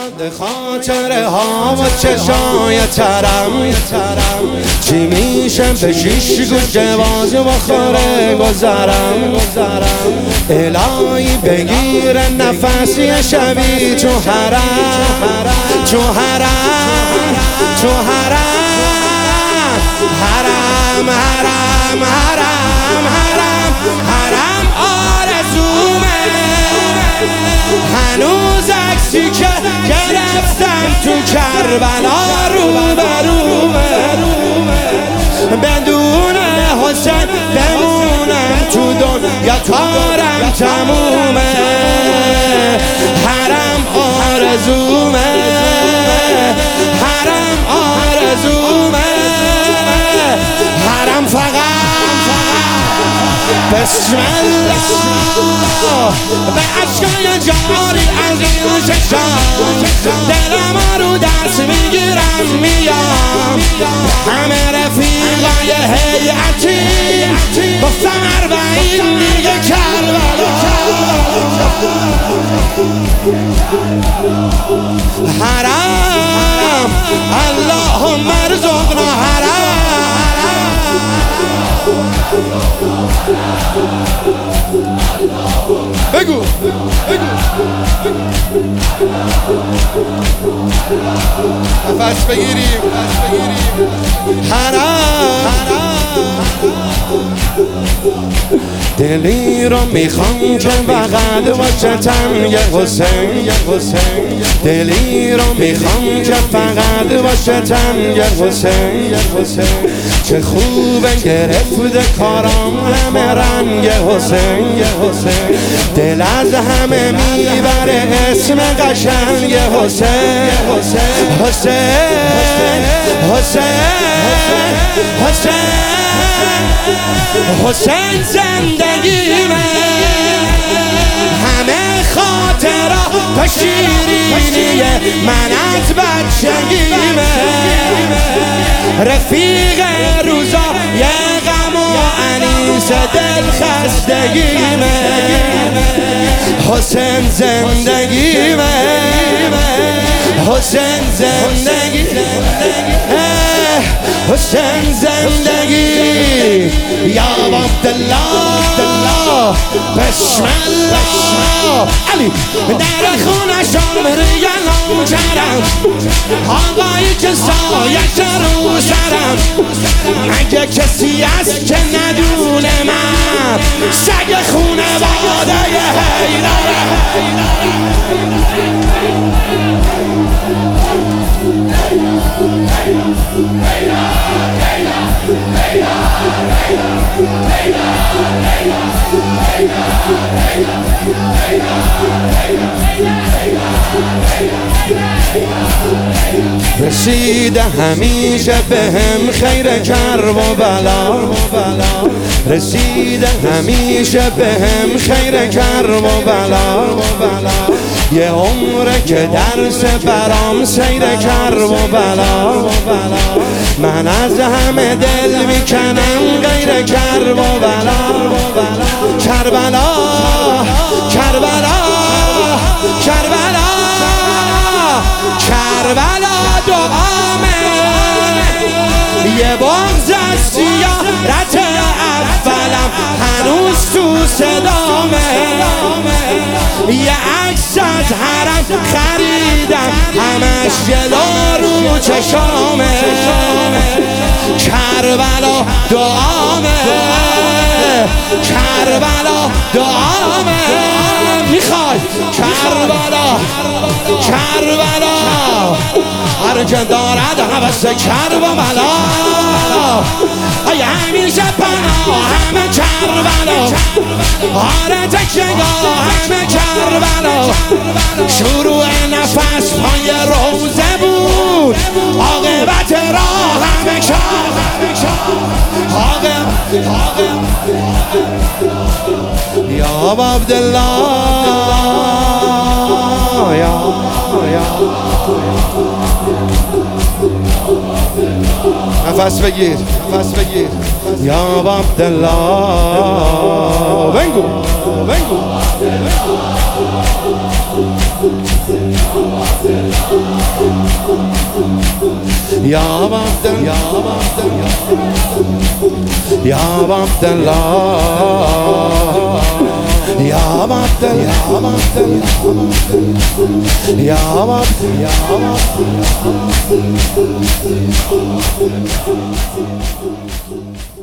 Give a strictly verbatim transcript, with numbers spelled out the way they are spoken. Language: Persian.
خاطره ها و چشای ترم چی میشه به شیش گوشه باز بخوره گذرم الهی بگیر نفسی شبی تو حرم تو حرم تو حرم حرم حرم حرم حرم حرم آرزومه هنوز عکسی که گرفتم تو کربلا رو برومه بدون حسین بمونم تو دنیا کارم تمومه حرم آرزومه حرم آرزومه حرم فقط بسم الله به عشقای جاری از این چشام دلم رو دست میگیرم میام همه رفیقای هیئتی گفتم اربعین دیگه کربلا حرم اللهم ارزقنا حرم بگو بگو نفس بگیریم حرم دلی رو میخوام که بغل باشتم یه حسین دلی رو میخوام که فقط باشتم یه حسین چه خوبه گرفته کارام همه رنگ حسین دل از همه میبره اسم قشنگ حسین حسین حسین حسین حسین زندگیمه همه خاطرها تا شیرینیه من از بچگیمه رفیق روزا یه غم و انیس دل خستگیمه حسین زندگیمه حسین زندگی حسین زندگی یا عبدالله بسم الله علی در خونه شام ریالام کردم آقایی که سایش رو سرم اگه کسی هست که ندونه من سگ خونه باده حیدره رسیده همیشه به هم خیر کرب و بلا رسیده همیشه به هم خیر کرب و بلا یه عمره که درس برام سیر کرب و بلا من از همه دل میکنم غیر کرب و بلا کربلا کربلا کربلا کربلا دعامه یه بغض از سیارت اولم هنوز تو صدامه یه عکس از حرم خریدم همش جلو رو چشامه کربلا دعامه کربلا دعامه میخوای کربلا کربلا هر که دارد حوث کرب و بلا ای همیشه پناه همه کربلا آره تکیگاه همه کربلا شروع نفس پای روزه بود عاقبت راه همه کربلا یا عبدالله یا نفس بگیر نفس بگیر یا عبدالله بنگو بنگو يا عبد يا عبد يا عبد الله يا عبد يا عبد يا عبد يا عبد